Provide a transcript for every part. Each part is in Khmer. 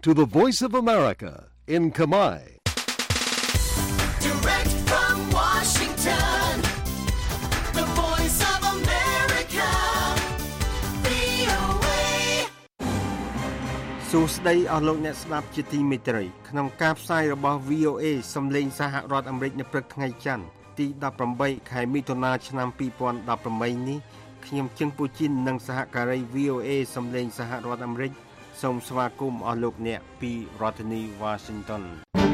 to the Voice of America in Khmer. Direct from Washington, the Voice of America, VOA. សួស្តីអស់លោកអ្នកស្ដាប់ជាទីមេត្រីក្នុងការផ្សាយរបស់ VOA សំឡេងសហរដ្ឋអាមេរិកនៅព្រឹកថ្ងៃច័ន្ទទី18ខែមិថុនាឆ្នាំ2018នេះខ្ញុំជឹងពូជីននិងសហការី VOA សំឡេងសហរដ្ឋអាមេរិកសូមស្វាគមន៍អស់លោកអ្នកពីរដ្ឋធានី Washington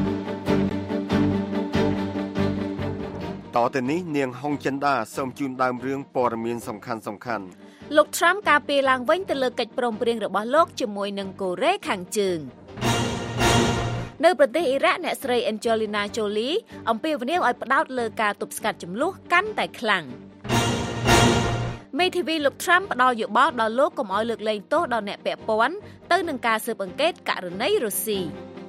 តទៅនេះនាងហុងចិន្តាសូមជូនដើមរឿងព័ត៌មានសំខាន់ៗលោក Trump ការពារឡើងវិញទៅលើកិច្ចព្រមព្រៀងរបស់លោកជាមួយនឹងកូរ៉េខាងជើងនៅប្រទេសអ៊ីរ៉ាក់អ្នកស្រី Angelina Jolie អំពាវនាវឲ្យផ្ដោតលើការទប់ស្កាត់ចំនួនកាន់តែខ្លាំងមេធាវីលោក Trump ផ្ដល់យោបល់ដល់លោកកុំឲ្យលើកលែងទោសដល់អ្នកពាក់ព័ន្ធទៅនឹងការស៊ើបអង្កេតករណីរុស្ស៊ី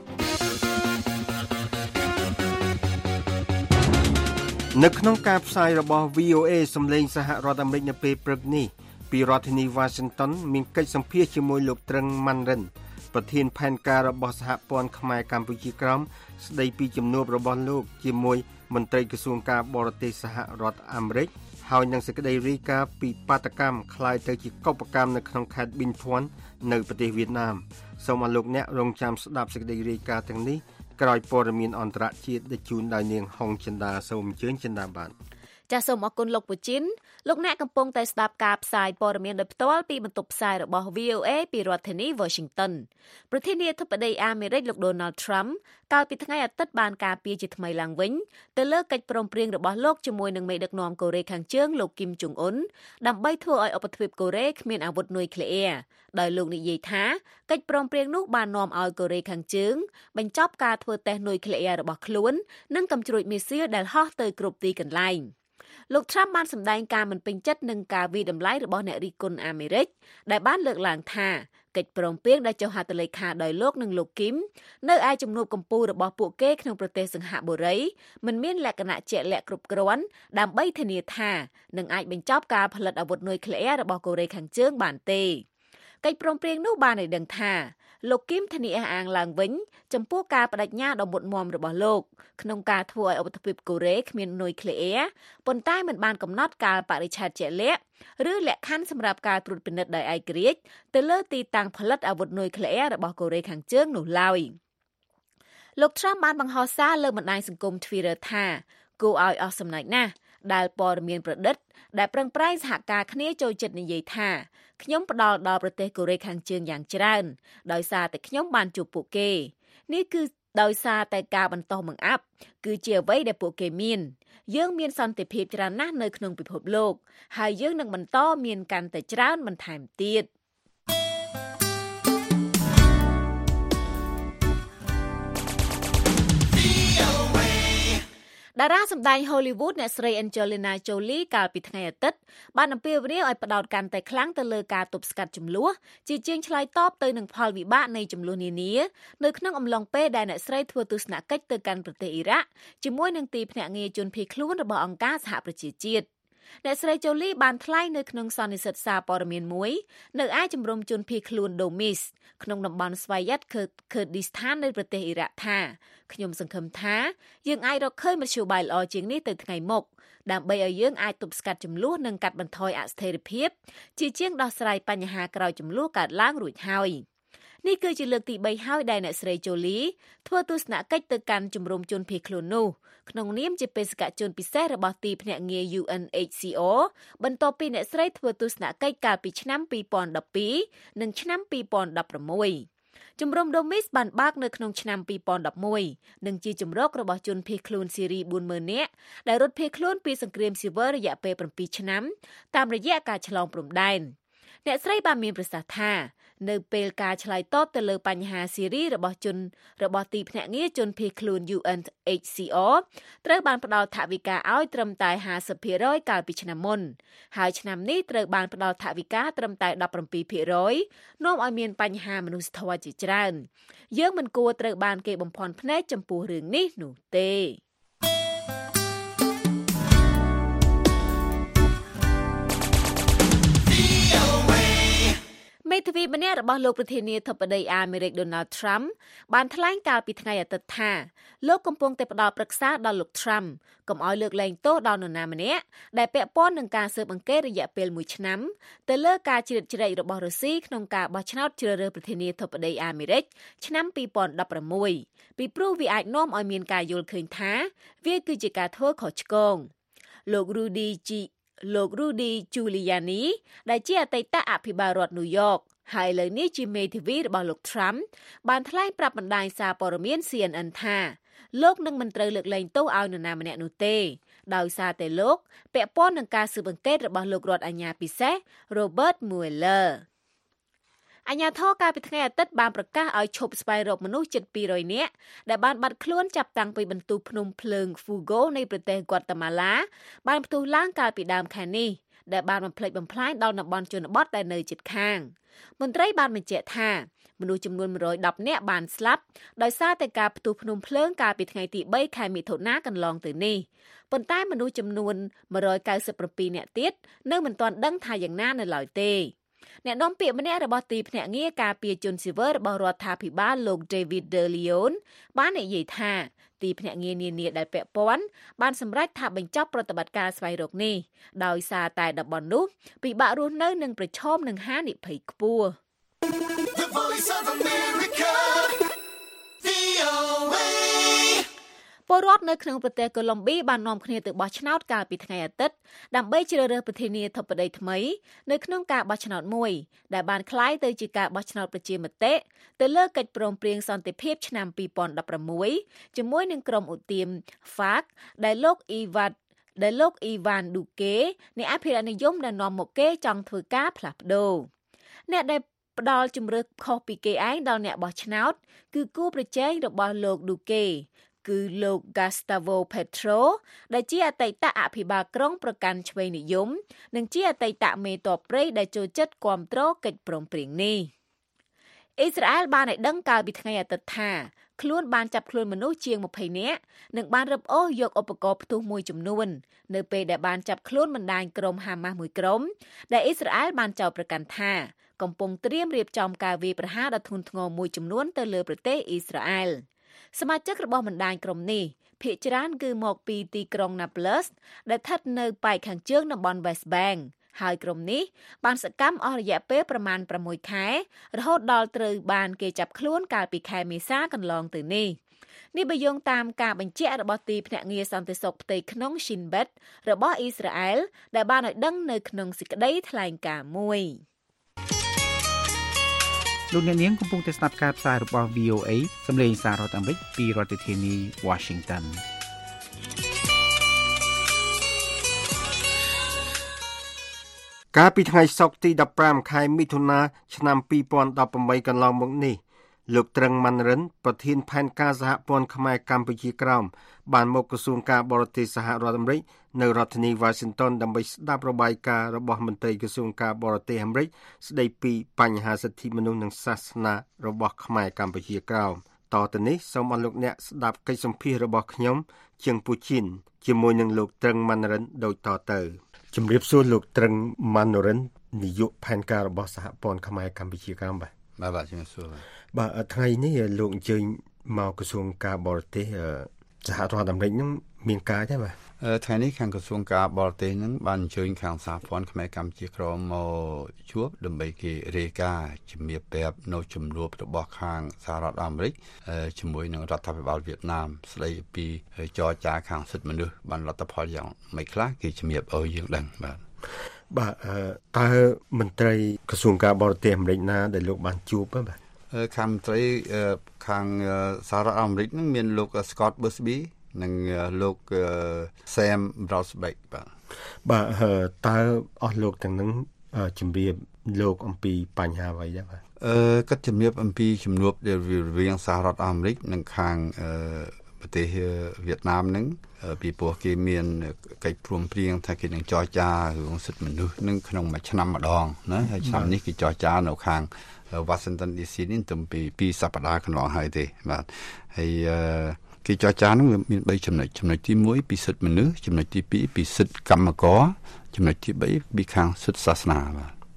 នៅក្នុងការផ្សាយរបស់ VOA សំឡេងសហរដ្ឋអាមេរិកនៅពេលព្រឹកនេះពីរដ្ឋធានី Washington មានកិច្ចសម្ភាសន៍ជាមួយលោកត្រឹងម៉ាន់រិនប្រធានផែនការរបស់សហព័ន្ធខ្មែរកម្ពុជាក្រោមស្ដីពីជំនួបរបស់លោកជាមួយមន្ត្រីក្រសួងការបរទេសសហរដ្ឋអាមេរិកហើយនឹងសេចក្តីរាយការណ៍ពីបាតកម្មคล้ายទៅជាកុបកម្មនៅក្នុងខេត្តប៊ីនភ័ននៅប្រទេសវៀតណាមសូមឲ្យលោកអ្នករងចាំស្ដាប់សេចក្តីរាយការណ៍ទាំងនេះក្រោយព័ត៌មានអន្តរជាតិដែលជូនដោយនាងហុងចិន្តាសូមអញ្ជើញចិន្តាបាទចាសសូមអរគុណលោកពូជីនលោកអ្នកកំពុងតែស្ដាប់ការផ្សាយព័ត៌មានដោយផ្ទាល់ពីបន្ទប់ផ្សាយរបស់ VOA ពីរដ្ឋធានី Washington ប្រធានាធិបតីអាមេរិកលោក Donald Trump កាលពីថ្ងៃអាទិត្យបានការពារជាថ្មីឡើងវិញទៅលើកិច្ចព្រមព្រៀងរបស់លោកជាមួយនឹងមេដឹកនាំកូរ៉េខាងជើងលោកគីមចុងអ៊ុនដើម្បីធ្វើឲ្យឧបទ្វីបកូរ៉េគ្មានអាវុធនុយក្លេអ៊ែរដោយលោកនិយាយថាកិច្ចព្រមព្រៀងនោះបាននាំឲ្យកូរ៉េខាងជើងបញ្ចប់ការធ្វើតេស្តនុយក្លេអ៊ែររបស់ខ្លួននិងកាំជ្រួចមីស៊ីលដែលហោះទៅគ្រប់ទីកន្លែងលោក Trump បានសម្ដែងការមិនពេញចិត្តនឹងការវិតម្លៃរបស់អ្នករិះគន់អាមេរិកដែលបានលើកឡើងថាកិច្ចព្រមព្រៀងដែលចុះហត្ថលេខាដោយលោកនិងលោកគីមនៅឯជំនួបកម្ពុជារបស់ពួកគេក្នុងប្រទេសសិង្ហបុរីមិនមានលក្ខណៈជាក់លាក់គ្រប់គ្រាន់ដើម្បីធានាថានឹងអាចបញ្ចប់ការផលិតអាវុធនុយក្លេអ៊ែររបស់កូរ៉េខាងជើងបានទេកិច្ចព្រមព្រៀងនោះបានឲ្យដឹងថាលោកគីមធានាអះអាងឡើងវិញចំពោះការបដិញ្ញាដ៏មុតមមរបស់លោកក្នុងការធ្វើឲ្យឧបទ្វីបកូរ៉េគ្មាននុយក្លេអ៊ែរប៉ុន្តែមិនបានកំណត់កាលបរិច្ឆេទជាក់លាក់ឬលក្ខខណ្ឌសម្រាប់ការត្រួតពិនិត្យដោយឯករាជ្យទៅលើទីតាំងផលិតអាវុធនុយក្លេអ៊ែររបស់កូរ៉េខាងជើងនោះឡើយលោក Trump បានបង្ហោះសារលើបណ្ដាញសង្គម Twitter ថាគួរឲ្យអស់សំណើចណាស់ដែលព័ត៌មានប្រឌិតដែលប្រឹងប្រែងសហការគ្នាចូលចិត្តនិយាយថាខ្ញុំផ្ដល់ដល់ប្រទេសកូរ៉េខាងជើងយ៉ាងច្រើនដោយសារតែខ្ញុំបានជួបពួកគេនេះគឺដោយសារតែការបន្តបង្អាប់គឺជាអ្វីដែលពួកគេមានយើងមានសន្តិភាពច្រើនណាស់នៅក្នុងពិភពលោកហើយយើងនឹងបន្តមានកាន់តែច្រើនបន្ថែមទៀតតារាសម្ដែង Hollywood អ្នកស្រី Angelina Jolie កាលពីថ្ងៃអាទិត្យបានអំពាវនាវឲ្យផ្ដោតកាន់តែខ្លាំងទៅលើការទប់ស្កាត់ជម្លោះជាជាងឆ្លើយតបទៅនឹងផលវិបាកនៃជម្លោះនានានៅក្នុងអំឡុងពេលដែលអ្នកស្រីធ្វើទស្សនកិច្ចទៅកាន់ប្រទេសអ៊ីរ៉ាក់ជាមួយនឹងទីភ្នាក់ងារជនភៀសខ្លួនរបស់អង្គការសហប្រជាជាតិអ្នកស្រី Jolie បានថ្លែងនៅក្នុងសន្និសីទសារព័ត៌មានមួយនៅឯជំរំជនភៀសខ្លួន Domis ក្នុងតំបន់ស្វយ័ត Kurdistan នៃប្រទេសអ៊ីរ៉ាក់ថាខ្ញុំសង្ឃឹមថាយើងអាចរកឃើញមធ្យោបាយល្អជាងនេះទៅថ្ងៃមុខដើម្បីឲ្យយើងអាចទប់ស្កាត់ជម្លោះនិងកាត់បន្ថយអស្ថិរភាពជាជាងដោះស្រាយបញ្ហាក្រោយជម្លោះកើតឡើងរួចហើយនេះគឺជាលើកទី3ហើយដែលអ្នកស្រី Jolie ធ្វើទស្សនកិច្ចទៅកាន់ជំរំជនភៀសខ្លួននោះក្នុងនាមជាបេសកជនពិសេសរបស់ទីភ្នាក់ងារ UNHCR បន្ទាប់ពីអ្នកស្រីធ្វើទស្សនកិច្ចកាលពីឆ្នាំ2012និងឆ្នាំ2016ជំរំ Domis បានបើកនៅក្នុងឆ្នាំ2011និងជាជំរករបស់ជនភៀសខ្លួនស៊ីរី 40,000 នាក់ដែលរត់ភៀសខ្លួនពីសង្គ្រាមស៊ីវិលរយៈពេល7ឆ្នាំតាមរយៈការឆ្លងព្រំដែនអ្នកស្រីបានមានប្រសាសន៍ថានៅពេលការឆ្លើយតបទៅលើបញ្ហាស៊ីរីរបស់ទីភ្នាក់ងារជនភៀសខ្លួន UNHCR ត្រូវបានផ្ដល់ថវិកាឲ្យត្រឹមតែ 50% កាលពីឆ្នាំមុនហើយឆ្នាំនេះត្រូវបានផ្ដល់ថវិកាត្រឹមតែ 17% នាំឲ្យមានបញ្ហាមនុស្សធម៌ជាច្រើនយើងមិនគួរត្រូវបានគេបំភាន់ភ្នែកចំពោះរឿងនេះនោះទេមេទ្វីបម្នាក់របស់លោកប្រធានាធិបតីអាមេរិក Donald Trump បានថ្លែងកាលពីថ្ងៃអាទិត្យថាលោកកំពុងតែផ្ដល់ប្រឹក្សាដល់លោក Trump កុំឲ្យលើកលែងទោសដល់នរណាម្នាក់ដែលពាក់ព័ន្ធនឹងការស៊ើបអង្កេតរយៈពេល1ឆ្នាំទៅលើការជ្រៀតជ្រែករបស់រុស្ស៊ីក្នុងការបោះឆ្នោតជ្រើសរើសប្រធានាធិបតីអាមេរិកឆ្នាំ2016ពីព្រោះវាអាចនាំឲ្យមានការយល់ឃើញថាវាគឺជាការធ្វើខុសឆ្គងលោក Rudy Giuliani ដែលជាអតីតអភិបាលរដ្ឋ New York ហើយឥឡូវនេះជាមេធាវីរបស់លោក Trump បានថ្លែងប្រាប់បណ្ដាញសារព័ត៌មាន CNN ថាលោកនឹងមិនត្រូវលើកលែងទោសឲ្យនរណាម្នាក់នោះទេដោយសារតែលោកពាក់ព័ន្ធនឹងការស៊ើបអង្កេតរបស់លោករដ្ឋអាជ្ញាពិសេស Robert Mueller អាជ្ញាធរកាលពីថ្ងៃអាទិត្យបានប្រកាសឲ្យឈប់ស្វែងរកមនុស្សជិត200នាក់ដែលបានបាត់ខ្លួនចាប់តាំងពីបន្ទប់ភ្នំភ្លើង Fuego នៃប្រទេស Guatemala បានផ្ទុះឡើងកាលពីដើមខែនេះដែលបានបំផ្លិចបំផ្លាញដល់តំបន់ជនបទដែលនៅជិតខាងមន្ត្រីបានបញ្ជាក់ថាមនុស្សចំនួន110នាក់បានស្លាប់ដោយសារតែការផ្ទុះភ្នំភ្លើងកាលពីថ្ងៃទី3ខែមិថុនាកន្លងទៅនេះប៉ុន្តែមនុស្សចំនួន197នាក់ទៀតនៅមិនទាន់ដឹងថាយ៉ាងណានៅឡើយទេអ្នកនាំពាក្យម្នាក់របស់ទីភ្នាក់ងារការពារជនស៊ីវិលរបស់រដ្ឋាភិបាលលោក David De Leon បាននិយាយថាទីភ្នាក់ងារនានាដែលពាក់ព័ន្ធបានសម្រេចថាបញ្ចប់ប្រតិបត្តិការស្វែងរកនេះដោយសារតែតំបន់នោះពិបាករស់នៅនិងប្រឈមនឹងហានិភ័យខ្ពស់ The Voice of America, VOA. ពលរដ្ឋនៅក្នុងប្រទេសកូឡុំប៊ីបាននាំគ្នាទៅបោះឆ្នោតកាលពីថ្ងៃអាទិត្យដើម្បីជ្រើសរើសប្រធានាធិបតីថ្មីនៅក្នុងការបោះឆ្នោតមួយដែលបានក្លាយទៅជាការបោះឆ្នោតប្រជាមតិទៅលើកិច្ចព្រមព្រៀងសន្តិភាពឆ្នាំ2016ជាមួយនឹងក្រុមឧទាម FARC ដែលលោកអ៊ីវ៉ាន់ឌូកេអ្នកអភិរក្សនិយមដែលនាំមកគេចង់ធ្វើការផ្លាស់ប្ដូរអ្នកដែលផ្ដល់ជំរឿខុសពីគេឯងដល់អ្នកបោះឆ្នោតគឺគូប្រជែងរបស់លោកឌូកេគឺលោក Gustavo Petro ដែលជាអតីតអភិបាលក្រុងប្រកាន់ឆ្វេងនិយមនិងជាអតីតមេទ័ពព្រៃដែលចូលចិត្តគាំទ្រកិច្ចព្រមព្រៀងនេះអ៊ីស្រាអែលបានឲ្យដឹងកាលពីថ្ងៃអាទិត្យថាខ្លួនបានចាប់ខ្លួនមនុស្សជាង20នាក់និងបានរឹបអូសយកឧបករណ៍ផ្ទុះមួយចំនួននៅពេលដែលបានចាប់ខ្លួនបណ្ដាញក្រុមហាម៉ាស់មួយក្រុមដែលអ៊ីស្រាអែលបានចោទប្រកាន់ថាកំពុងត្រៀមរៀបចំការវាយប្រហារដ៏ធ្ងន់ធ្ងរមួយចំនួនទៅលើប្រទេសអ៊ីស្រាអែលសមាជិករបស់បណ្ដាញក្រុមនេះភាគច្រើនគឺមកពីទីក្រុង Nablus ដែលស្ថិតនៅប៉ែកខាងជើងតំបន់ West Bank ហើយក្រុមនេះបានសកម្មអស់រយៈពេលប្រមាណ6ខែរហូតដល់ត្រូវបានគេចាប់ខ្លួនកាលពីខែមេសាកន្លងទៅនេះបើយោងតាមការបញ្ជាក់របស់ទីភ្នាក់ងារសន្តិសុខផ្ទៃក្នុង Shin Bet របស់អ៊ីស្រាអែលដែលបានឲ្យដឹងនៅក្នុងសេចក្តីថ្លែងការណ៍មួយលោកអ្នកនាងកំពុងតែស្ដាប់ការផ្សាយរបស់ VOA សម្លេងសាររដ្ឋអាមេរិកពីរដ្ឋធានី Washington កាលពីថ្ងៃសុក្រទី15ខែមិថុនាឆ្នាំ2018កន្លងមកនេះលោកត្រឹងម៉ាន់រិនប្រធានផែនការសហព័ន្ធខ្មែរកម្ពុជាក្រោមបានមកក្រសួងការបរទេសសហរដ្ឋអាមេរិកនៅរដ្ឋធានី Washington ដើម្បីស្ដាប់របាយការណ៍របស់មន្ត្រីក្រសួងការបរទេសអាមេរិកស្ដីពីបញ្ហាសិទ្ធិមនុស្សនិងសាសនារបស់ខ្មែរកម្ពុជាក្រោមតទៅនេះសូមអរលោកអ្នកស្ដាប់កិច្ចសម្ភាសន៍របស់ខ្ញុំជាងពូជីនជាមួយនឹងលោកត្រឹងម៉ាន់រិនដូចតទៅជំរាបសួរលោកត្រឹងម៉ាន់រិននាយកផែនការរបស់សហព័ន្ធខ្មែរកម្ពុជាក្រោមបាទជំរាបសួរបាទថ្ងៃនេះលោកអញ្ជើញមកក្រសួងការបរទេសសហរដ្ឋអាមេរិកនឹងមានការទេបាទថ្ងៃនេះខាងក្រសួងការបរទេសនឹងបានអញ្ជើញខាងសហព័ន្ធខ្មែរកម្ពុជាក្រោមមកជួបដើម្បីគេរាយការណ៍ជំរាបប្រាប់នៅជំនួបរបស់ខាងសហរដ្ឋអាមេរិកជាមួយនឹងរដ្ឋាភិបាលវៀតណាមស្ដីពីចរចាខាងសិទ្ធិមនុស្សបានលទ្ធផលយ៉ាងម៉េចខ្លះគេជំរាបឲ្យយើងដឹងបាទតើមន្ត្រីក្រសួងការបរទេសអាមេរិកណាដែលលោកបានជួបបាទខាងមន្ត្រីខាងសហរដ្ឋអាមេរិកនឹងមានលោក Scott Busby និងលោក Sam Browsbeck បាទតើអស់លោកទាំងនឹងជំរាបលោកអំពីបញ្ហាអ្វីដែរបាទគាត់ជំរាបអំពីជំនួបរវាងសហរដ្ឋអាមេរិកនិងខាងប្រទេសវៀតណាមនឹងពីព្រោះគេមានកិច្ចព្រមព្រៀងថាគេនឹងចរចារឿងសិទ្ធិមនុស្សនឹងក្នុងមួយឆ្នាំម្ដងណាហើយឆ្នាំនេះគេចរចានៅខាង Washington DC នេះទៅពី2សប្តាហ៍កន្លងហើយទេបាទហើយគេចរចានឹងមាន3ចំណុចទី1ពីសិទ្ធិមនុស្សចំណុចទី2ពីសិទ្ធិកម្មករចំណុចទី3ពីខាងសិទ្ធិសាសនាបាទ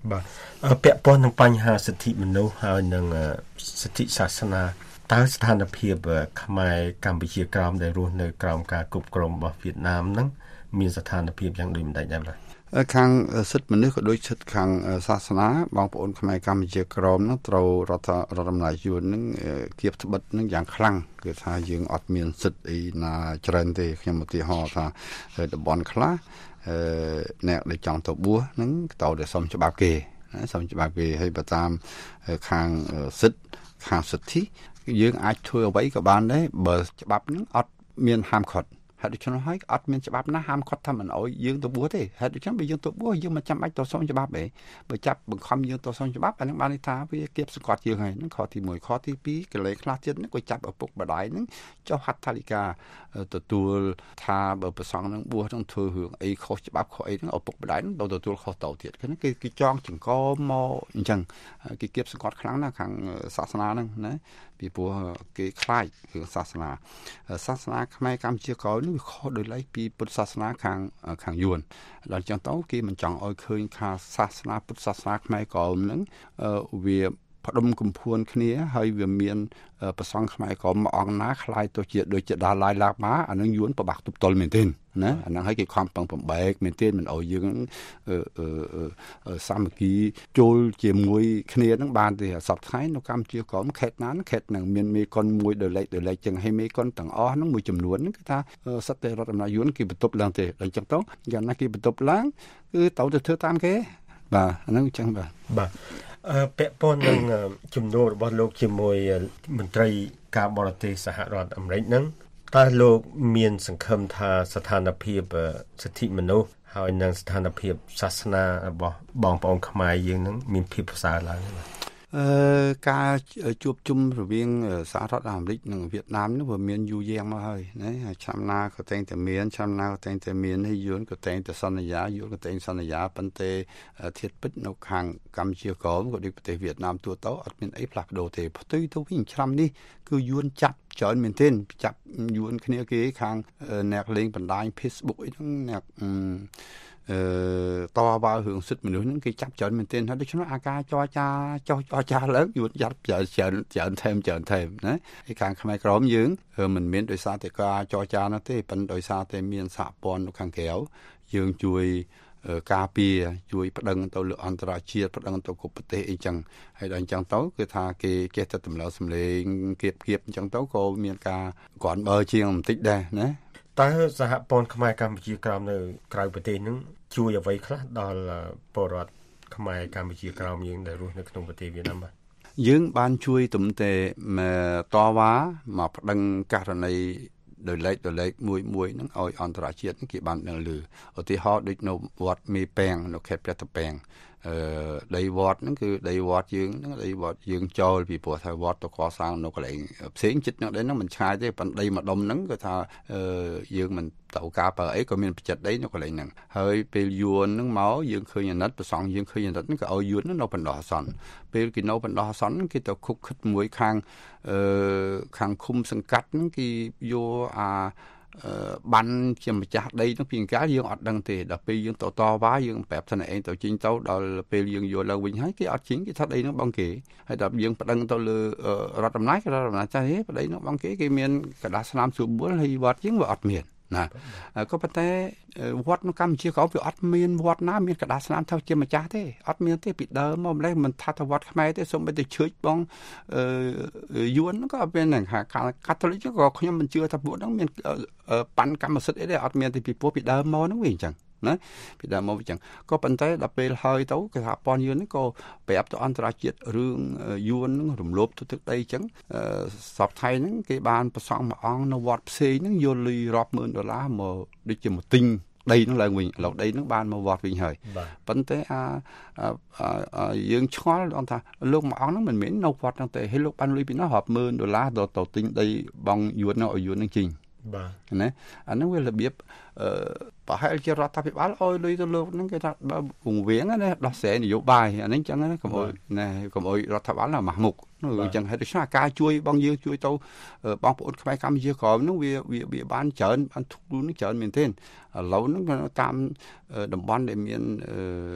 បាទពាក់ព័ន្ធនឹងបញ្ហាសិទ្ធិមនុស្សហើយនឹងសិទ្ធិសាសនាតើស្ថានភាពខ្មែរកម្ពុជាក្រោមដែលរស់នៅក្រោមការគ្រប់គ្រងរបស់វៀតណាមហ្នឹងមានស្ថានភាពយ៉ាងដូចម្តេចដែរបាទខាងសិទ្ធិមនុស្សក៏ដូចសិទ្ធិខាងសាសនាបងប្អូនខ្មែរកម្ពុជាក្រមនោះត្រូវរដ្ឋអំណាចយួននឹងគៀបត្បិតនឹងយ៉ាងខ្លាំងគឺថាយើងអត់មានសិទ្ធិអីណាច្រើនទេខ្ញុំឧទាហរណ៍ថាតំបន់ខ្លះអ្នកដែលចង់ទៅបួសនឹងត្រូវតែសុំច្បាប់គេសុំច្បាប់គេហើយបើតាមខាងសិទ្ធិខាងសិទ្ធិយើងអាចធ្វើអ្វីក៏បានដែរបើច្បាប់នឹងអត់មានហាមឃាត់ហេតុដូច្នោះហើយអត់មានច្បាប់ណាហាមឃាត់ថាមិនអោយយើងទៅបួសទេហេតុដូច្នេះបើយើងទៅបួសយើងមិនចាំបាច់ទៅសុំច្បាប់ទេបើចាប់បង្ខំយើងទៅសុំច្បាប់អានឹងបានន័យថាវាគៀបសង្កត់យើងហើយនឹងខទី1ខទី2កន្លែងខ្លះទៀតហ្នឹងក៏ចាប់ឪពុកម្ដាយហ្នឹងចុះហត្ថលេខាទទួលថាបើប្រសង់នឹងបួសនឹងធ្វើរឿងអីខុសច្បាប់ខុសអីហ្នឹងឪពុកម្ដាយហ្នឹងទៅទទួលខុសទៅទៀតគឺគេចងចង្កមកអញ្ចឹងគេគៀបសង្កត់ខ្លាំងណាស់ខាងសាសនាហ្នឹងណាពីព្រោះគេខ្លាចរឿងសាសនាខ្មែរកម្ពុជាក្រោយនេះវាខុសដោយឡែកពីពុទ្ធសាសនាខាងយួនដល់ចឹងទៅគេមិនចង់ឲ្យឃើញថាសាសនាពុទ្ធសាសនាខ្មែរក្រោយហ្នឹងវាផ្ដុំកំភួនគ្នាហើយវាមានប្រសង់ខ្មែរក្រមមួយអង្គណាខ្លាយទៅជាដូចជាដាឡាយឡាម៉ាអានឹងយួនប្របាក់ទប់ទល់មែនទេណាអានឹងឲ្យគេខំប្រឹងបំបែកមែនទេមិនឲ្យយើងសាមគ្គីចូលជាមួយគ្នានឹងបានទេសប្តាហ៍ថ្ងៃនៅកម្ពុជាក្រមខេត្តណាខេត្តនឹងមានមេកុនមួយដោយឡែកចឹងហើយមេកុនទាំងអស់ហ្នឹងមួយចំនួនហ្នឹងគឺថាសិទ្ធិរដ្ឋអំណាចយួនគេបន្ទប់ឡើងទេដល់ចឹងទៅយ៉ាងណាគេបន្ទប់ឡើងគឺទៅធ្វើតាមគេបាទអាហ្នឹងចឹងបាទពាក់ព័ន្ធនឹងជំនួបរបស់លោកជាមួយមន្ត្រីការបរទេសសហរដ្ឋអាមេរិកហ្នឹងតើលោកមានសង្ឃឹមថាស្ថានភាពសិទ្ធិមនុស្សហើយនិងស្ថានភាពសាសនារបស់បងប្អូនខ្មែរយើងហ្នឹងមានភាពប្រសើរឡើងទេការជួបជុំរវាងសហរដ្ឋអាមេរិកនិងវៀតណាមនោះវាមានយូរយាងមកហើយណាឆ្នាំណាក៏តែងតែមានឆ្នាំណាក៏តែងតែមានហើយយួនក៏តែងតែសន្យាប៉ុន្តែធៀបពិតនៅខាងកម្ពុជាក្រមក៏ដូចប្រទេសវៀតណាមទូទៅអត់មានអីផ្លាស់ប្ដូរទេផ្ទុយទៅវិញឆ្នាំនេះគឺយួនចាប់ច្រើនមែនទែនចាប់យួនគ្នាគេខាងអ្នកលេងបណ្ដាញ Facebook អីហ្នឹងអ្នកតវ៉ារឿងសិទ្ធិមនុស្សហ្នឹងគេចាប់ច្រើនមែនទែនហើយដូច្នោះអាការចរចាឡើងយួនយ៉ាត់ច្រើនថែមណាឯខាងខ្មែរក្រមយើងមិនមែនដោយសារតែការចរចានោះទេប៉ុន្តែដោយសារតែមានសហព័ន្ធនៅខាងក្រៅយើងជួយការពារជួយប្តឹងទៅលើអន្តរជាតិប្តឹងទៅគ្រប់ប្រទេសអីចឹងហើយដល់អញ្ចឹងទៅគឺថាគេចេះតែតម្លើសម្លេងគៀបអញ្ចឹងទៅក៏មានការក្រាន់បើជាងបន្តិចដែរណាតើសហព័ន្ធខ្មែរកម្ពុជាក្រោមនៅក្រៅប្រទេសហ្នឹងជួយអ្វីខ្លះដល់ពលរដ្ឋខ្មែរកម្ពុជាក្រោមយើងដែលរស់នៅក្នុងប្រទេសវៀតណាមបាទយើងបានជួយទំនតែតវ៉ាមកប្តឹងករណីដោយឡែកមួយហ្នឹងឲ្យអន្តរជាតិគេបានដឹងឮឧទាហរណ៍ដូចនៅវត្តមេពេងនៅខេត្តព្រះតាពាំងដីវត្តហ្នឹងគឺដីវត្តយើងចូលពីព្រោះថាវត្តទៅកសាងនៅកន្លែងផ្សេងចិត្តហ្នឹងដែរហ្នឹងមិនឆ្ងាយទេប៉ុន្តែដីមួយដុំហ្នឹងគឺថាយើងមិនទៅការបើអីក៏មានបច្ចិតដីនៅកន្លែងហ្នឹងហើយពេលយួនហ្នឹងមកយើងឃើញអាណិតប្រសងយើងឃើញអាណិតហ្នឹងក៏ឲ្យយួននៅបណ្ដោះអាសន្នពេលគេនៅបណ្ដោះអាសន្នគេទៅខុបខិតមួយខាងឃុំសង្កាត់ហ្នឹងគេយកបានជាម្ចាស់ដីនោះពីកាលយើងអត់ដឹងទេដល់ពេលយើងទៅតវ៉ាយើងប្រាប់ថាឯងទៅជីងទៅដល់ពេលយើងយកឡើងវិញហើយគេអត់ជីងគេថាដីនោះបងគេហើយដល់យើងប្តឹងទៅលើរដ្ឋអំណាចចាស់ទេប្តីនោះបងគេមានกระดาษស្នាមស្រួលបួលហើយវត្តយើងវាអត់មានណាក៏ប៉ុន្តែវត្តនៅកម្ពុជាក៏វាអត់មានវត្តណាមានកដាស្នាមថាជាម្ចាស់ទេអត់មានទេពីដើមមកម្លេះមិនថាទៅវត្តខ្មែរទេសូម្បីតែជឿចបងយួនក៏អត់មានហ្នឹងកាតូលិកក៏ខ្ញុំមិនជឿថាពួកហ្នឹងមានប៉ាន់កម្មសិទ្ធិអីទេអត់មានទេពីព្រោះពីដើមមកហ្នឹងវាអញ្ចឹងណាពីដើមមកអញ្ចឹងក៏ប៉ុន្តែដល់ពេលហើយទៅគេថាប៉ុនយួនហ្នឹងក៏ប្រាប់ទៅអន្តរជាតិរឿងយួនហ្នឹងរំលោភទៅទឹកដីអញ្ចឹងសពថៃហ្នឹងគេបានប្រសង់មួយអង្គនៅវត្តផ្សេងហ្នឹងយកលុយរាប់ម៉ឺនដុល្លារមកដូចជាមកទិញដីហ្នឹងឡើងវិញឥឡូវដីហ្នឹងបានមកវត្តវិញហើយប៉ុន្តែយើងឆ្ងល់ថាលោកមួយអង្គហ្នឹងមិនមែននៅវត្តហ្នឹងទេហើយលោកបានលុយពីនោះរាប់ម៉ឺនដុល្លារទៅទិញដីបងយួនហ្នឹងឲ្យយួនហ្នឹងជីងបាទណាអាហ្នឹងវារបៀបប្រហែលជារដ្ឋាភិបាលអោយលុយទៅលោកហ្នឹងគេថាបើវង្វេងណាដោះស្រាយនយោបាយអានេះចឹងណាកុំអោយរដ្ឋាភិបាលណាម៉ាស់មុខអញ្ចឹងហើយដូច្នេះការជួយបងយើងជួយទៅបងប្អូនខ្មែរកម្ពុជាក្រមហ្នឹងវាបានច្រើនបានធូរនឹងច្រើនមែនទែនឥឡូវហ្នឹងតាមតំបន់ដែលមាន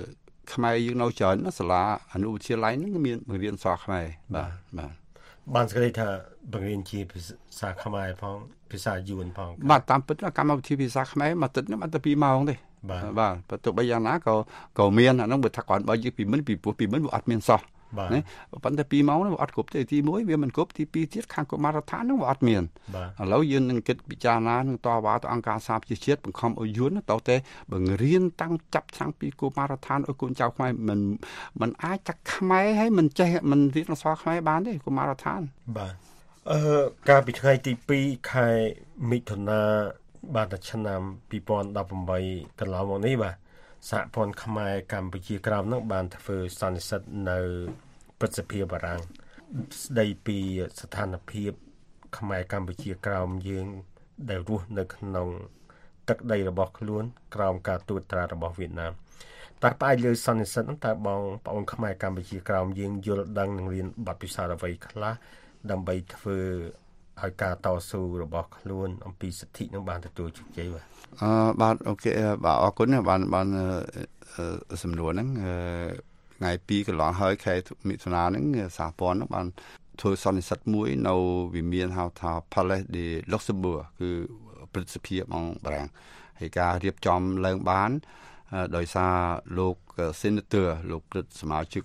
ខ្មែរយើងនៅច្រើនណាសាលាអនុវិទ្យាល័យហ្នឹងមានបង្រៀនសាខ្មែរបាទបានស្គាល់ថាបង្រៀនជាភាសាខ្មែរផងភាសាយួនផងបាទតាមពិតកម្មវិធីភាសាខ្មែរមួយទឹកនេះបានតែ2ម៉ោងទេបាទបើទោះបីយ៉ាងណាក៏មានអាហ្នឹងបើថាគាត់បើយើងពីមុនពីព្រោះពីមុនវាអត់មានសោះណាប៉ុន្តែ2ម៉ោងនោះវាអត់គ្រប់ទេទី1វាមិនគ្រប់ទី2ទៀតខាងកុមារដ្ឋាននោះវាអត់មានឥឡូវយើងនឹងគិតពិចារណានឹងតវ៉ាទៅអង្គការសហប្រជាជាតិបង្ខំឲ្យយួនទៅតែបង្រៀនតាំងចាប់តាំងពីកុមារដ្ឋានឲ្យកូនចៅខ្មែរមិនអាចតែខ្មែរហើយមិនចេះមិនរៀនអក្សរខ្មែរបានទេកុមារដ្ឋានបាទកាលពីថ្ងៃទី2ខែមិថុនាបាទឆ្នាំ2018កន្លងមកនេះបាទសហព័ន្ធខ្មែរកម្ពុជាក្រោមនោះបានធ្វើសន្និសីទនៅព្រឹទ្ធសភាបារាំងស្ដីពីស្ថានភាពខ្មែរកម្ពុជាក្រោមយើងដែលរស់នៅក្នុងទឹកដីរបស់ខ្លួនក្រោមការត្រួតត្រារបស់វៀតណាមតែផ្អែកលើសន្និសីទនោះតើបងប្អូនខ្មែរកម្ពុជាក្រោមយើងយល់ដឹងនឹងរៀនបទពិសោធន៍អ្វីខ្លះដើម្បីធ្វើឲ្យការតស៊ូរបស់ខ្លួនអំពីសិទ្ធិនឹងបានទទួលជោគជ័យបាទអូខេបាទអរគុណបានសំណួរហ្នឹងថ្ងៃ2កន្លងហើយខែមិថុនាហ្នឹងសហព័ន្ធហ្នឹងបានធ្វើសន្និសីទមួយនៅវិមានហៅថា Palais de Luxembourg គឺព្រឹទ្ធសភារបស់បារាំងហើយការរៀបចំឡើងបានដោយសារលោក Senator លោកព្រឹទ្ធសមាជិក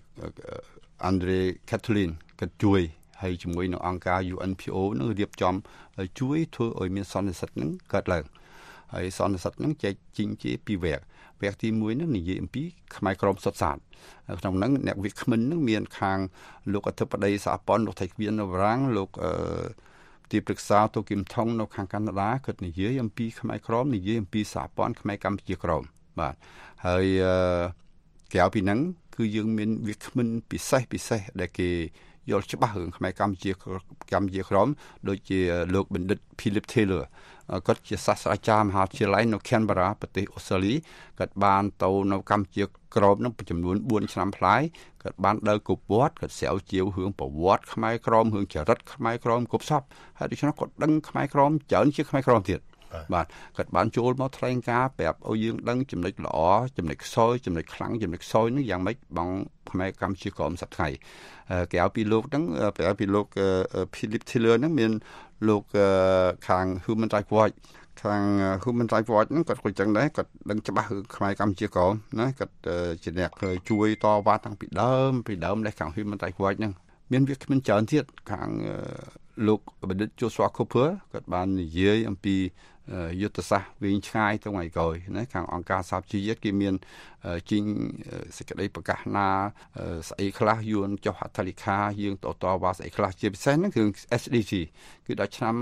André Catelin ក៏ជួយហើយជាមួយនឹងអង្គការ UNPO នឹងរៀបចំជួយធ្វើឲ្យមានសន្និសីទនឹងកើតឡើងហើយសន្និសីទនឹងចែកចេញជា2វគ្គទី1នឹងនិយាយអំពីខ្មែរក្រមសុទ្ធសាធក្នុងហ្នឹងអ្នកវិក្កាមិននឹងមានខាងលោកអធិបតីសហព័ន្ធលោកថៃគៀននៅបារាំងលោកទីប្រឹក្សាតូគីមថុងនៅខាងកាណាដាគាត់និយាយអំពីខ្មែរក្រមនិយាយអំពីសហព័ន្ធខ្មែរកម្ពុជាក្រមបាទហើយក្រៅពីហ្នឹងគឺយើងមានវិក្កាមិនពិសេសដែលគេយល់ច្បាស់រឿងខ្មែរកម្ពុជាក្រមដូចជាលោកបណ្ឌិត Philip Taylor គាត់ជាសាស្ត្រាចារ្យមហាវិទ្យាល័យនៅ Canberra ប្រទេសអូស្ត្រាលីគាត់បានទៅនៅកម្ពុជាក្រមនឹងចំនួន4ឆ្នាំប្លាយគាត់បានដើរគប់វត្តគាត់ស្រាវជ្រាវរឿងប្រវត្តិខ្មែរក្រមរឿងចរិតខ្មែរក្រមគ្រប់សពហើយដូច្នោះគាត់ដឹងខ្មែរក្រមច្រើនជាខ្មែរក្រមទៀតបាទគាត់បានចូលមកថ្លែងការណ៍ប្រាប់ឲ្យយើងដឹងចំណុចល្អចំណុចខ្សោយចំណុចខ្លាំងចំណុចខ្សោយនេះយ៉ាងម៉េចបងខ្មែរកម្ពុជាក្រមសប្តាហ៍ក្រៅពីលោកហ្នឹងក្រៅពីលោក Philip Taylor ហ្នឹងមានលោកខាង Human Rights Watch ខាង Human Rights Watch ហ្នឹងគាត់ក៏ចឹងដែរគាត់ដឹងច្បាស់រឿងខ្មែរកម្ពុជាក្រមណាគាត់ជាអ្នកជួយតវ៉ាតាំងពីដើមនេះខាង Human Rights Watch ហ្នឹងមានវាគ្មិនច្រើនទៀតខាងលោកបណ្ឌិត Joshua Cooper គាត់បាននិយាយអំពីយុទ្ធសាស្ត្រវែងឆ្ងាយទៅថ្ងៃក្រោយណាខាងអង្គការសហប្រជាជាតិគេមានជីងសេចក្តីប្រកាសណាស្អីខ្លះយួនចុះហត្ថលេខាយើងតវ៉ាស្អីខ្លះជាពិសេសហ្នឹងគឺ SDG គឺដល់ឆ្នាំ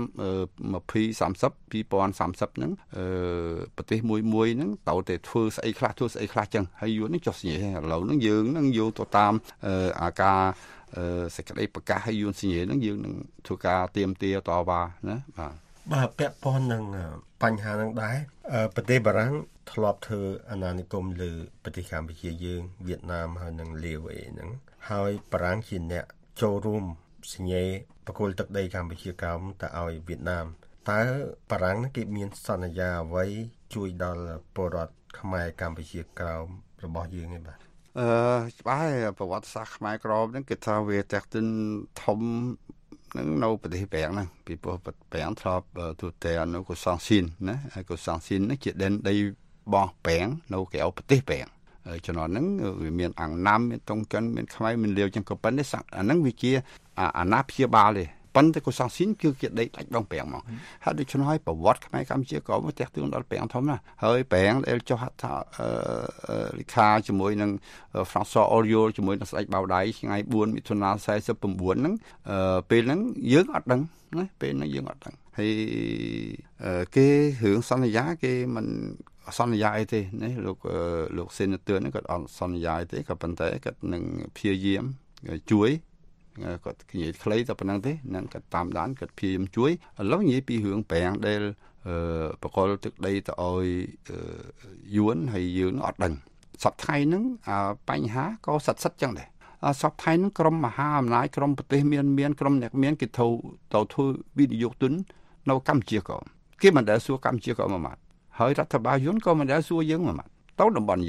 2030ហ្នឹងប្រទេសមួយហ្នឹងតើតែធ្វើស្អីខ្លះចឹងហើយយួននេះចុះសញ្ញាឥឡូវហ្នឹងយើងនឹងយកទៅតាមអាការសេចក្តីប្រកាសឲ្យយួនសញ្ញាហ្នឹងយើងនឹងធ្វើការទៀមទាតវ៉ាណាបាទពាក់ព័ន្ធនឹងបញ្ហាហ្នឹងដែរប្រទេសបារាំងធ្លាប់ធ្វើអាណានិគមលើប្រទេសកម្ពុជាយើងវៀតណាមហើយនិងលាវហ្នឹងហើយបារាំងជាអ្នកចូលរួមសញ្ញាបកគលទឹកដីកម្ពុជាក្រោមទៅឲ្យវៀតណាមតើបារាំងគេមានសន្យាអ្វីជួយដល់ពលរដ្ឋខ្មែរកម្ពុជាក្រោមរបស់យើងទេបាទច្បាស់ប្រវត្តិសាស្ត្រខ្មែរក្រមហ្នឹងគេថាវាតាក់ទិនធំនឹងនៅប្រទេសបារាំងហ្នឹងពីព្រោះបារាំងធ្លាប់ទូទៅនៅកូសាំងស៊ីនណាហើយកូសាំងស៊ីននេះជាដែនដីរបស់បារាំងនៅក្រៅប្រទេសបារាំងចំណុចហ្នឹងវាមានអាំងណាំមានតុងកិនមានខ្មែរមានលាវចឹងក៏ប៉ុន្តែអាហ្នឹងវាជាអាណាព្យាបាលទេប៉ុន្តែកូសាំងស៊ីនគឺជាដីដាច់ដងបារាំងហ្មងហើយដូច្នោះហើយប្រវត្តិខ្មែរកម្ពុជាក៏មកតាក់ទងដល់បារាំងធំណាហើយបារាំងដែលចុះហត្ថលេខាជាមួយនឹង François Oriol ជាមួយនឹងស្ដេចបាវដៃថ្ងៃ4មិថុនា49ហ្នឹងពេលហ្នឹងយើងអត់ដឹងណាពេលហ្នឹងយើងអត់ដឹងហើយគេរឿងសន្យាគេមិនសន្យាអីទេណាលោក Senator ហ្នឹងគាត់អត់សន្យាអីទេក៏ប៉ុន្តែគាត់នឹងព្យាយាមជួយគាត់និយាយខ្លីតែប៉ុណ្្នឹងទេនឹងគាត់តាមដានគាត់ព្យាយាមជួយឥឡូវនិយាយពីរឿងប្រាំងដែលបកលទឹកដីទៅឲ្យយួនហើយយើងអត់ដឹងសប្តាហ៍ថ្ងៃហ្នឹងបញ្ហាក៏សិតចឹងដែរសប្តាហ៍ថ្ងៃហ្នឹងក្រុមមហាអំណាចក្រុមប្រទេសមានក្រុមអ្នកមានគេទៅធ្វើវិនិយោគទុននៅកម្ពុជាក៏គេមិនដែលសួរកម្ពុជាក៏មួយម៉ាត់ហើយរដ្ឋបាលយួនក៏មិនដែលសួរយើងមួយម៉ាត់ទៅតំបន់យើងហ្នឹង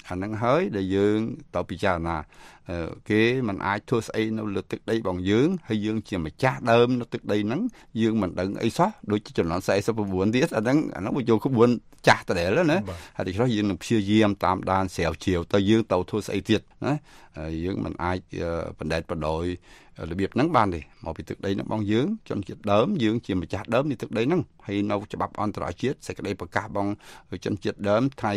អាហ្នឹងហើយដែលយើងតពិចារណាគេមិនអាចធ្វើស្អីនៅលើទឹកដីបងយើងហើយយើងជាម្ចាស់ដើមនៅទឹកដីហ្នឹងយើងមិនដឹងអីសោះដូចជាចំនួន49ទៀតអាហ្នឹងវាយកក្បួនចាស់ដដែលណាហើយដូច្នេះយើងនឹងព្យាយាមតាមដានស្រាវជ្រាវទៅយើងទៅធ្វើស្អីទៀតណាយើងមិនអាចបណ្ដែតបណ្ដោយរបៀបហ្នឹងបានទេមកពីទឹកដីហ្នឹងបងយើងជនជាតិដើមយើងជាម្ចាស់ដើមនៃទឹកដីហ្នឹងហើយនៅច្បាប់អន្តរជាតិសេចក្តីប្រកាសបងជនជាតិដើមថ្ងៃ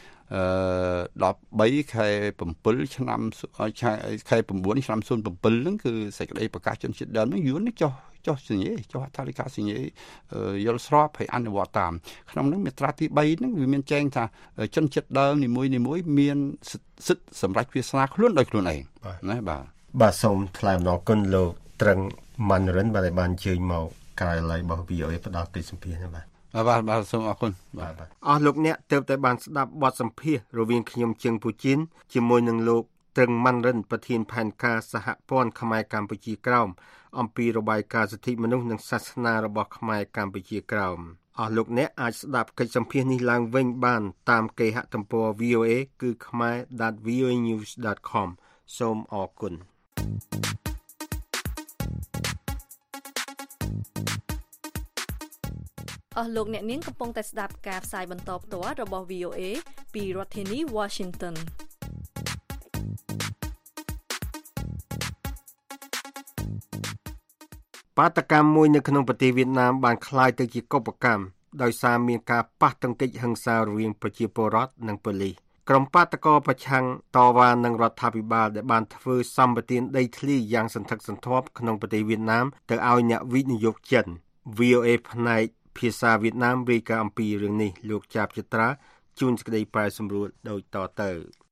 13ខែ7ឆ្នាំខែ9ឆ្នាំ07ហ្នឹងគឺសេចក្តីប្រកាសជនជាតិដើមហ្នឹងយួនចុះសញ្ញាចុះអត្ថាធិការសញ្ញាយល់ស្របហើយអនុវត្តតាមក្នុងហ្នឹងមាត្រាទី3ហ្នឹងវាមានចែងថាជនជាតិដើមនីមួយមានសិទ្ធិសម្រេចវាសនាខ្លួនដោយខ្លួនឯងណាបាទសូមថ្លែងអំណរគុណលោកត្រឹងម៉ាន់រិនបាទដែលបានជើញមកក្រៅឡៃរបស់ VOA ផ្ដល់កិច្ចសម្ភាសន៍ណាបាទសូមអរគុណបាទអស់លោកអ្នកទើបតែបានស្ដាប់បទសម្ភាសន៍រវាងខ្ញុំជឹងពូជីនជាមួយនឹងលោកត្រឹងម៉ាន់រិនប្រធានផែនការសហព័ន្ធខ្មែរកម្ពុជាក្រោមអំពីរបាយការណ៍សិទ្ធិមនុស្សនិងសាសនារបស់ខ្មែរកម្ពុជាក្រោមអស់លោកអ្នកអាចស្ដាប់កិច្ចសម្ភាសន៍នេះឡើងវិញបានតាមគេហទំព័រ VOA គឺ khmer.voanews.com សូមអរគុណអស់លោកអ្នកនាងកំពុងតែស្ដាប់ការផ្សាយបន្តផ្ទាល់របស់ VOA ពីរដ្ឋធានី Washington បាតកម្មមួយនៅក្នុងប្រទេសវៀតណាមបានក្លាយទៅជាកុបកម្មដោយសារមានការប៉ះទង្គិចហិង្សារវាងប្រជាពលរដ្ឋនិងប៉ូលីសក្រុមបាតកោប្រឆាំងតវ៉ានឹងរដ្ឋាភិបាលដែលបានធ្វើសម្បទានដីធ្លីយ៉ាងសន្ធឹកសន្ធាប់ក្នុងប្រទេសវៀតណាមទៅឲ្យអ្នកវិនិយោគចិន VOA ផ្នែកភាសាវៀតណាមរាយការណ៍អំពីរឿងនេះលោកចាប់ចត្រាជួនសេចក្តីប្រែសម្រួលដូចតទៅ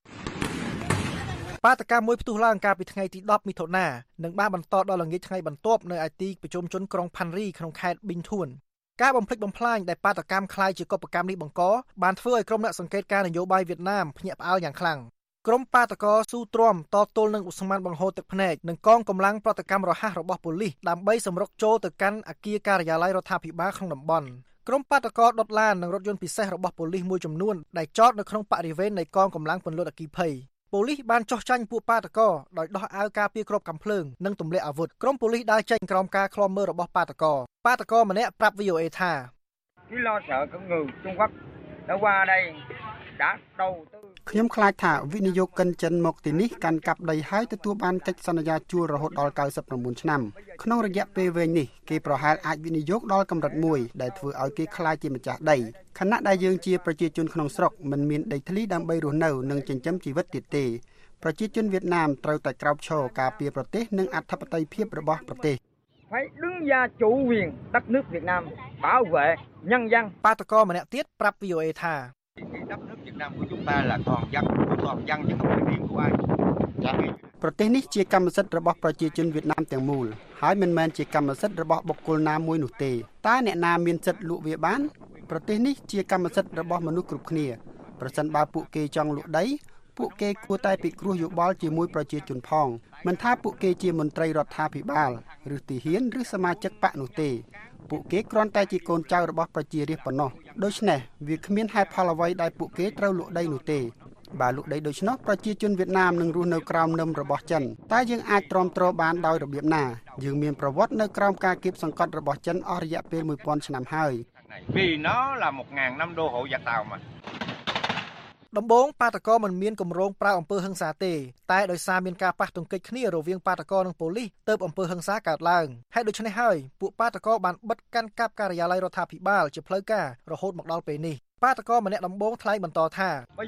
បាតកម្មមួយផ្ទុះឡើងកាលពីថ្ងៃទី10មិថុនានិងបានបន្តដល់ល្ងាចថ្ងៃបន្ទាប់នៅឯទីប្រជុំជនក្រុងផាន់រីក្នុងខេត្តប៊ីងធួនការបំផ្លិចបំផ្លាញដែលបាតកម្មคล้ายជាកុបកម្មនេះបង្កបានធ្វើឲ្យក្រុមអ្នកសង្កេតការណ៍នយោបាយវៀតណាមភ្ញាក់ផ្អើលយ៉ាងខ្លាំងក្រុមបាតកោស៊ូទ្រាំតទល់នឹងឧស្ម័នបង្ហូរទឹកភ្នែកនិងកងកម្លាំងប្រតិកម្មរហ័សរបស់ប៉ូលីសដើម្បីសម្រុកចូលទៅកាន់អគារការិយាល័យរដ្ឋាភិបាលក្នុងតំបន់ក្រុមបាតកោដុតឡាននិងរថយន្តពិសេសរបស់ប៉ូលីសមួយចំនួនដែលចតនៅក្នុងបរិវេណនៃកងកម្លាំងពន្លត់អគ្គីភ័យប៉ូលីសបានចោះចាញ់ពួកបាតកោដោយដោះអាវការពារគ្រាប់កាំភ្លើងនិងទម្លាក់អាវុធក្រុមប៉ូលីសដើរចេញក្រោមការឃ្លាំមើលរបស់បាតកោម្នាក់ប្រាប់ VOA ថាគឺlo sợ các người Trung Quốc đã qua đây đã đầu tư ខ្ញុំខ្លាចថាវិនិយោគិនចិនមកទីនេះកាន់កាប់ដីហើយទទួលបានកិច្ចសន្យាជួលរហូតដល់99ឆ្នាំក្នុងរយៈពេលវែងនេះគេប្រហែលអាចវិនិយោគដល់កម្រិតមួយដែលធ្វើឲ្យគេខ្លាចជាម្ចាស់ដីខណៈដែលយើងជាប្រជាជនក្នុងស្រុកមិនមានដីធ្លីដើម្បីរស់នៅនិងចិញ្ចឹមជីវិតទៀតទេប្រជាជនវៀតណាមត្រូវតែក្រោកឈរការពារប្រទេសនិងអធិបតេយ្យភាពរបស់ប្រទេស phải đứng ra chủ quyền đất nước Việt Nam bảo vệ nhân dân បាតកោម្នាក់ទៀតប្រាប់ VOA ថា đất nước Việt Nam của chúng ta là toàn dân chứ không phải riêng của ai ប្រទេសនេះជាកម្មសិទ្ធិរបស់ប្រជាជនវៀតណាមទាំងមូលហើយមិនមែនជាកម្មសិទ្ធិរបស់បុគ្គលណាមួយនោះទេតើអ្នកណាមានសិទ្ធិលក់វាបានប្រទេសនេះជាកម្មសិទ្ធិរបស់មនុស្សគ្រប់គ្នាប្រសិនបើពួកគេចង់លក់ដីពួកគេគួរតែពិគ្រោះយោបល់ជាមួយប្រជាជនផងមិនថាពួកគេជាមន្ត្រីរដ្ឋាភិបាលឬទាហានឬសមាជិកបកនោះទេពួកគេគ្រាន់តែជាកូនចៅរបស់ប្រជារាស្ត្រប៉ុណ្ណោះដូច្នេះវាគ្មានហេតុផលអ្វីដែលពួកគេត្រូវលក់ដីនោះទេបើលក់ដីដូច្នោះប្រជាជនវៀតណាមនឹងរស់នៅក្រោមនឹមរបស់ចិនតែយើងអាចទ្រាំទ្របានដោយរបៀបណាយើងមានប្រវត្តិនៅក្រោមការគៀបសង្កត់របស់ចិនអស់រយៈពេល1000ឆ្នាំហើយ vì nó là 1000 năm đô hộ giặc Tàu mà ដំបូងបាតកោមិនមានគម្រោងប្រើអំពើហិង្សាទេតែដោយសារមានការប៉ះទង្គិចគ្នារវាងបាតកោនិងប៉ូលីសទើបអំពើហិង្សាកើតឡើងហើយដូច្នេះហើយពួកបាតកោបានបិទកាន់កាប់ការិយាល័យរដ្ឋាភិបាលជាផ្លូវការរហូតមកដល់ពេលនេះបាតកោម្នាក់ដំបូងថ្លែងបន្តថា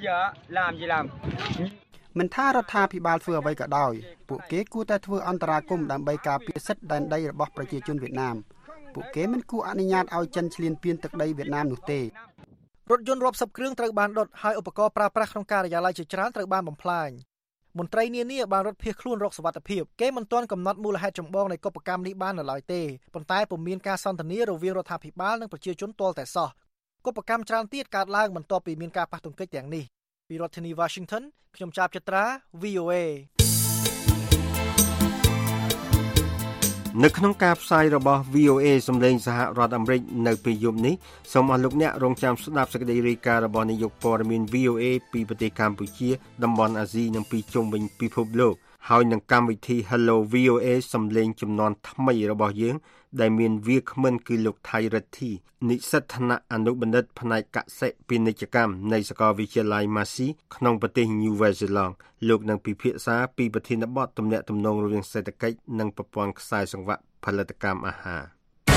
មិនថារដ្ឋាភិបាលធ្វើអ្វីក៏ដោយពួកគេគួរតែធ្វើអន្តរាគមន៍ដើម្បីការពារសិទ្ធិដែនដីរបស់ប្រជាជនវៀតណាមពួកគេមិនគួរអនុញ្ញាតឲ្យចិនឈ្លានពានទឹកដីវៀតណាមនោះទេរថយន្តរាប់សិបគ្រឿងត្រូវបានដុតហើយឧបករណ៍ប្រើប្រាស់ក្នុងការិយាល័យជាច្រើនត្រូវបានបំផ្លាញមន្ត្រីនានាបានរត់ភៀសខ្លួនរកសុវត្ថិភាពគេមិនទាន់កំណត់មូលហេតុចម្បងនៃកុបកម្មនេះបាននៅឡើយទេប៉ុន្តែពុំមានការសន្ទនារវាងរដ្ឋាភិបាលនិងប្រជាជនទាល់តែសោះកុបកម្មច្រើនទៀតកើតឡើងបន្ទាប់ពីមានការប៉ះទង្គិចទាំងនេះពីរដ្ឋធានី Washington ខ្ញុំចាប់ចត្រា VOA នៅក្នុងការផ្សាយរបស់ VOA សំឡេងសហរដ្ឋអាមេរិកនៅពេលយប់នេះសូមអស់លោកអ្នករងចាំស្ដាប់សេចក្តីរាយការណ៍របស់នាយកព័ត៌មាន VOA ពីប្រទេសកម្ពុជាតំបន់អាស៊ីនិងពីជុំវិញពិភពលោកហើយនឹងកម្មវិធី Hello VOA សំឡេងជំនាន់ថ្មីរបស់យើងដែលមានវាគ្មិនគឺលោកថៃរិទ្ធីនិស្សិតថ្នាក់អនុបណ្ឌិតផ្នែកកសិពាណិជ្ជកម្មនៃសាកលវិទ្យាល័យ Massey ក្នុងប្រទេស New Zealand លោកនឹងពិភាក្សាពីប្រធានបទទំនាក់ទំនងរវាងសេដ្ឋកិច្ចនិងប្រព័ន្ធខ្សែសង្វាក់ផលិតកម្មអាហារ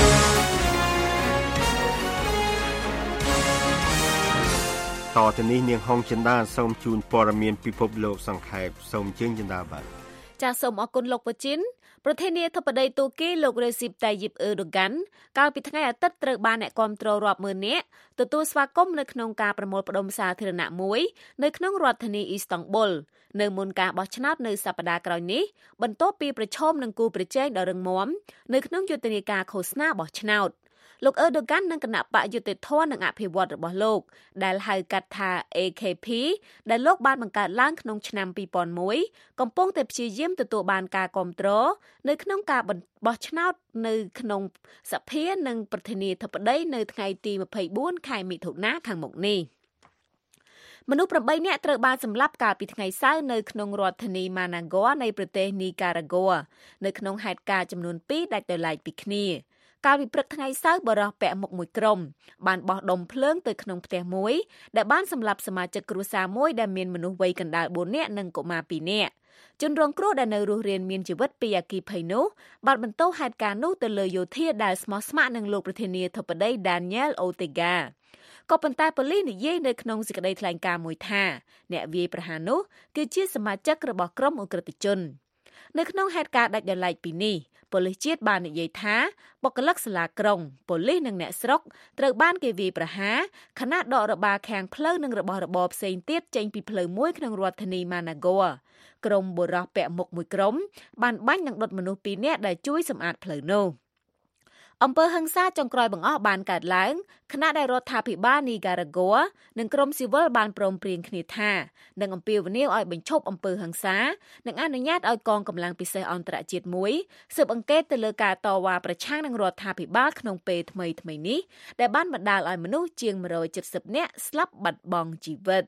តទៅនេះនាងហុងចិន្តាសូមជូនព័ត៌មានពិភពលោកសង្ខេបសូមជើញចិន្តាបាទចាសសូមអរគុណលោកពូជីនប្រធានាធិបតីទូគីលោករេស៊ីបតាយីបអ៊ឺដូហ្គាន់កាលពីថ្ងៃអាទិត្យត្រូវបានអ្នកគាំទ្ររាប់ម៉ឺននាក់ទទួលស្វាគមន៍នៅក្នុងការប្រមូលផ្ដុំសាធារណៈមួយនៅក្នុងរដ្ឋធានីអ៊ីស្តង់ប៊ុលនៅមុនការបោះឆ្នោតនៅសប្តាហ៍ក្រោយនេះបន្ទាប់ពីប្រឈមនឹងគូប្រជែងដ៏រឹងមាំនៅក្នុងយុទ្ធនាការឃោសនាបោះឆ្នោតលោកអ៊ឺដូហ្គាន់និងគណៈបកយុត្តិធម៌និងអភិវឌ្ឍរបស់លោកដែលហៅកាត់ថា AKP ដែលលោកបានបង្កើតឡើងក្នុងឆ្នាំ2001កំពុងតែព្យាយាមទទួលបានការគាំទ្រនៅក្នុងការបោះឆ្នោតនៅក្នុងសភានិងប្រធានាធិបតីនៅថ្ងៃទី24ខែមិថុនាខាងមុខនេះមនុស្ស8នាក់ត្រូវបានសម្លាប់កាលពីថ្ងៃសៅរ៍នៅក្នុងរដ្ឋធានី Managua នៃប្រទេស Nicaragua នៅក្នុងហេតុការណ៍ចំនួន2ដាច់ដោយឡែកពីគ្នាកាលពីព្រឹកថ្ងៃសៅរ៍បរិសុទ្ធពាក់មុខមួយក្រុមបានបោះដុំភ្លើងទៅក្នុងផ្ទះមួយដែលបានសម្លាប់សមាជិកគ្រួសារមួយដែលមានមនុស្សវ័យកណ្ដាល4នាក់និងកុមារ2នាក់ជនរងគ្រោះដែលនៅរស់រានមានជីវិតពីអគ្គិភ័យនោះបានបន្តហេតុការណ៍នោះទៅលើយោធាដែលស្មោះស្ម័គ្រនឹងលោកប្រធានាធិបតី Daniel Ortega ក៏ប៉ុន្តែប៉ូលីសនិយាយនៅក្នុងសេចក្តីថ្លែងការណ៍មួយថាអ្នកវាយប្រហារនោះគឺជាសមាជិករបស់ក្រុមអ ுக ្រិតជននៅក្នុងហេតុការណ៍ដាច់ដោយឡែកពីនេះប៉ូលីសជាតិបាននិយាយថាបុគ្គលិកសាលាក្រុងប៉ូលីសនិងអ្នកស្រុកត្រូវបានគេវាយប្រហារខណៈដករបាខាំងផ្លូវនិងរបស់របរផ្សេងទៀតចេញពីផ្លូវមួយក្នុងរដ្ឋធានី Managua ក្រុមបុរសពាក់មុខមួយក្រុមបានបាញ់និងដុតមនុស្ស2នាក់ដែលជួយសម្អាតផ្លូវនោះអំពើហិង្សាចុងក្រោយបង្អស់បានកើតឡើងខណៈដែលរដ្ឋាភិបាលនីការ៉ាហ្គ័រនិងក្រុមស៊ីវិលបានព្រមព្រៀងគ្នាថានឹងអំពាវនាវឲ្យបញ្ឈប់អំពើហិង្សានិងអនុញ្ញាតឲ្យកងកម្លាំងពិសេសអន្តរជាតិមួយស៊ើបអង្កេតទៅលើការតវ៉ាប្រឆាំងនឹងរដ្ឋាភិបាលក្នុងពេលថ្មីៗនេះដែលបានបណ្ដាលឲ្យមនុស្សជាង170នាក់ស្លាប់បាត់បង់ជីវិត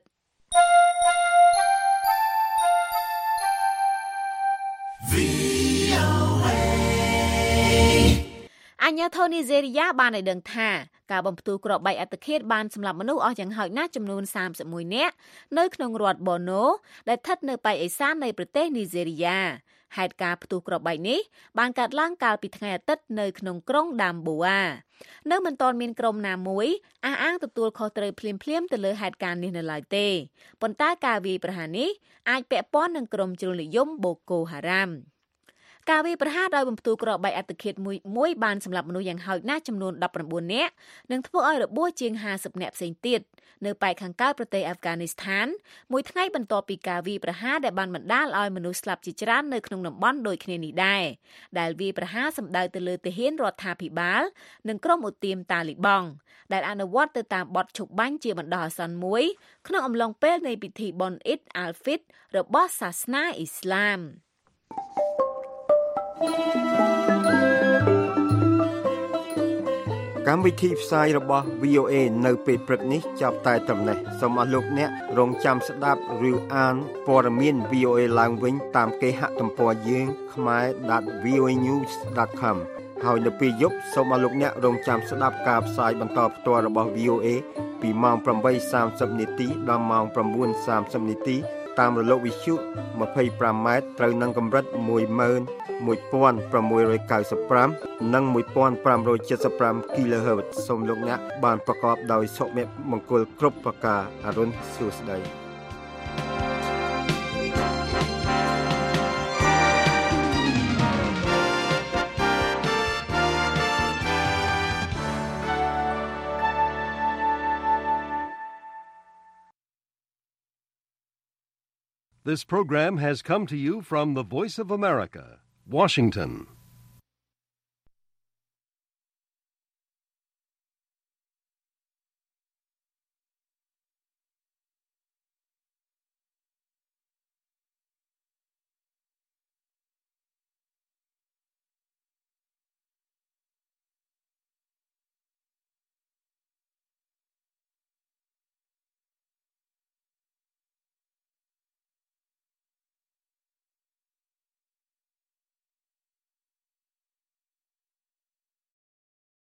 អាញាធរនីហ្សេរីយ៉ាបានឲ្យដឹងថាការបំផ្ទុះគ្រាប់បែកអត្តឃាតបានសម្លាប់មនុស្សអស់យ៉ាងហោចណាស់ចំនួន31នាក់នៅក្នុងរដ្ឋបូណូដែលស្ថិតនៅប៉ែកឦសាននៃប្រទេសនីហ្សេរីយ៉ាហេតុការណ៍ផ្ទុះគ្រាប់បែកនេះបានកើតឡើងកាលពីថ្ងៃអាទិត្យនៅក្នុងក្រុងដាំបូអានៅមិនទាន់មានក្រុមណាមួយអះអាងទទួលខុសត្រូវភ្លាមៗទៅលើហេតុការណ៍នេះនៅឡើយទេប៉ុន្តែការវាយប្រហារនេះអាចពាក់ព័ន្ធនឹងក្រុមជ្រុលនិយមបូកូហារ៉ាមការវាយប្រហារដោយបំផ្ទុះគ្រាប់បែកអត្តឃាតមួយបានសម្លាប់មនុស្សយ៉ាងហោចណាស់ចំនួន19នាក់និងធ្វើឲ្យរបួសជាង50នាក់ផ្សេងទៀតនៅប៉ែកខាងកើតប្រទេសអាហ្វហ្គានីស្ថានមួយថ្ងៃបន្ទាប់ពីការវាយប្រហារដែលបានបណ្ដាលឲ្យមនុស្សស្លាប់ជាច្រើននៅក្នុងតំបន់ដូចគ្នានេះដែរដែលវាយប្រហារសម្ដៅទៅលើទាហានរដ្ឋាភិបាលនិងក្រុមឧទាមតាលីបង់ដែលអនុវត្តទៅតាមបទឈប់បាញ់ជាបណ្ដោះអាសន្នមួយក្នុងអំឡុងពេលនៃពិធីបុណ្យអ៊ីដអាល់ហ្វីតរបស់សាសនាអ៊ីស្លាមកម្មវិធីផ្សាយរបស់ VOA នៅពេលព្រឹកនេះចាប់តែត្រឹមនេះសូមអស់លោកអ្នករងចាំស្ដាប់ឬអានព័ត៌មាន VOA ឡើងវិញតាមគេហទំព័រយើង khmer.voanews.com ហើយនៅពេលយប់សូមអស់លោកអ្នករងចាំស្ដាប់ការផ្សាយបន្តផ្ទាល់របស់ VOA ពីម៉ោង 8:30 នាទីដល់ម៉ោង 9:30 នាទីតាមរលកវិទ្យុ 25 ម៉ែត្រត្រូវនឹងកម្រិត 11695 និង 1575 kHz សូមលោកអ្នកបានប្រកបដោយសុភមង្គលគ្រប់ប្រការអរុនសួស្តី This program has come to you from the Voice of America, Washington.